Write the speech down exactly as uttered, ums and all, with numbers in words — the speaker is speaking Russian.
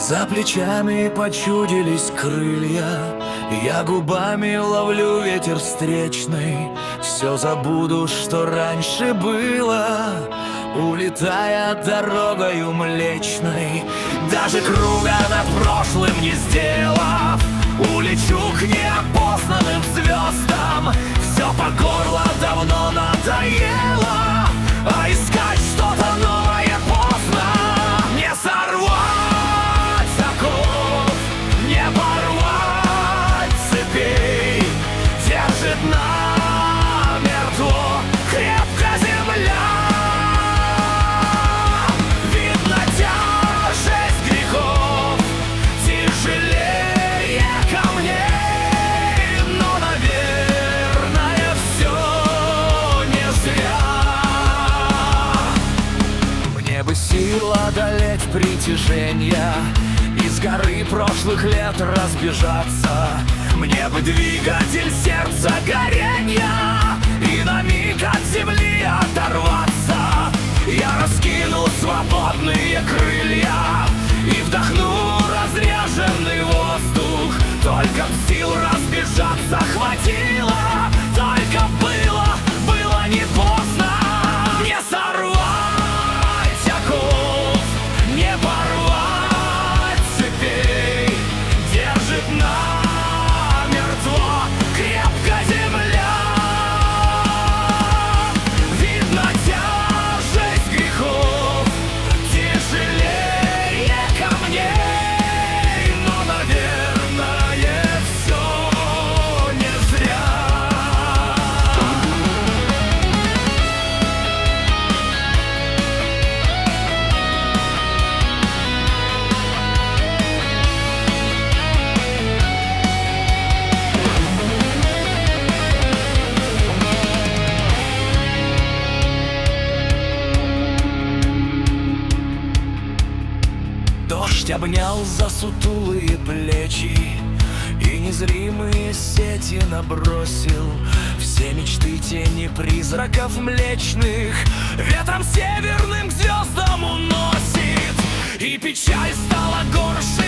За плечами почудились крылья, я губами ловлю ветер встречный. Все забуду, что раньше было, улетая дорогою млечной. Даже круга над прошлым не сделав, улечу к неопознанным звездам. Все по горло давно надоело, а искать что-то новое поздно. Не сорвать оков, не порвать цепей, держит намертво крепко земля. Видно тяжесть грехов тяжелее камней, но, наверное, все не зря. Мне бы сил одолеть притяжение, из горы прошлых лет разбежаться. Мне бы двигатель сердца горенья и на миг от земли оторваться. Я раскину свободные крылья и вдохну разреженный воздух. Только б сил разбежаться хватило, только было, было не поздно. Не сорвать оков, не порвать цепей, держит намертво крепко земля. Видно тяжесть грехов тяжелее камней, но, наверное, все не зря. Дождь обнял за сутулые плечи и незримые сети набросил. Все мечты тени призраков млечных ветром северным к звездам уносит. И печаль стала горше